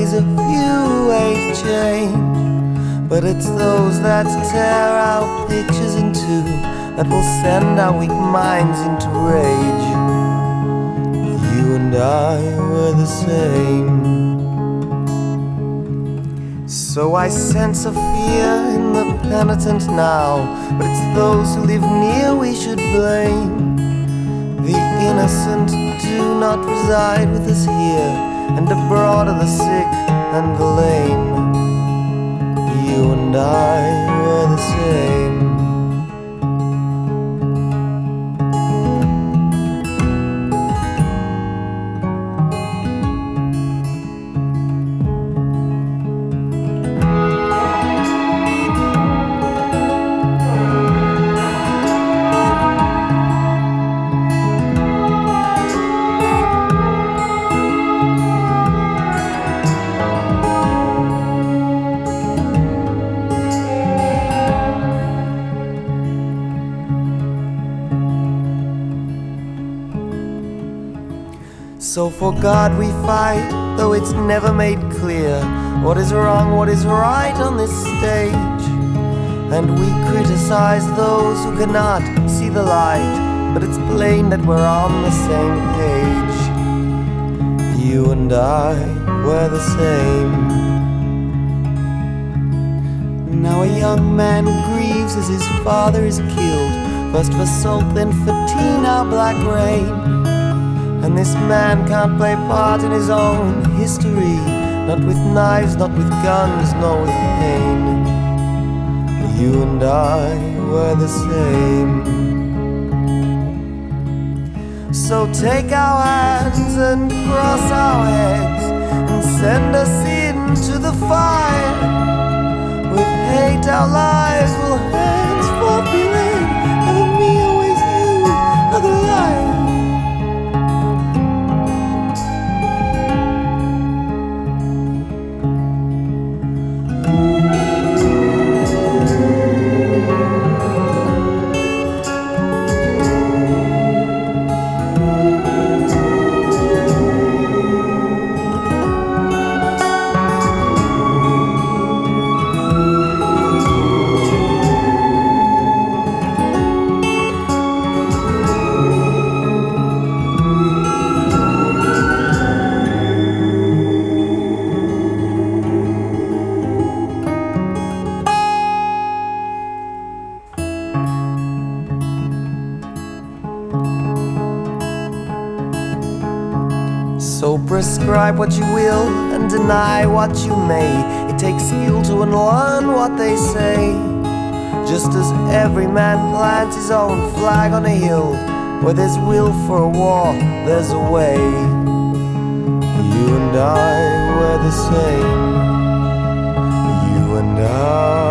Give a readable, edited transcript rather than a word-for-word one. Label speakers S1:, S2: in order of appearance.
S1: days a few ways change, but it's those that tear our pictures in two that will send our weak minds into rage. You and I were the same. So I sense a fear in the penitent now, but it's those who live near we should blame. The innocent do not reside with us here, and abroad are the sick and the lame. You and I were the same. So for God we fight, though it's never made clear what is wrong, what is right on this stage. And we criticize those who cannot see the light, but it's plain that we're on the same page. You and I were the same. Now a young man grieves as his father is killed, first for salt, then for tea, now black rain. And this man can't play part in his own history, not with knives, not with guns, nor with pain. You and I were the same. So take our hands and cross our heads and send us into the fire. With hate our lives will henceforth be led, ever me, always you, are the liar. So prescribe what you will and deny what you may. It takes skill to unlearn what they say. Just as every man plants his own flag on a hill, where there's will for a war, there's a way. You and I were the same. You and I